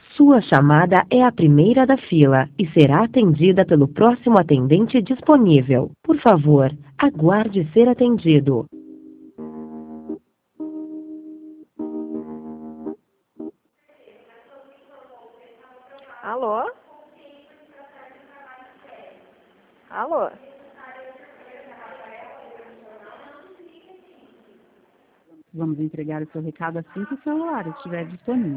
Sua chamada é a primeira da fila e será atendida pelo próximo atendente disponível. Por favor, aguarde ser atendido. Alô? Alô? Vamos entregar o seu recado assim que o celular estiver disponível.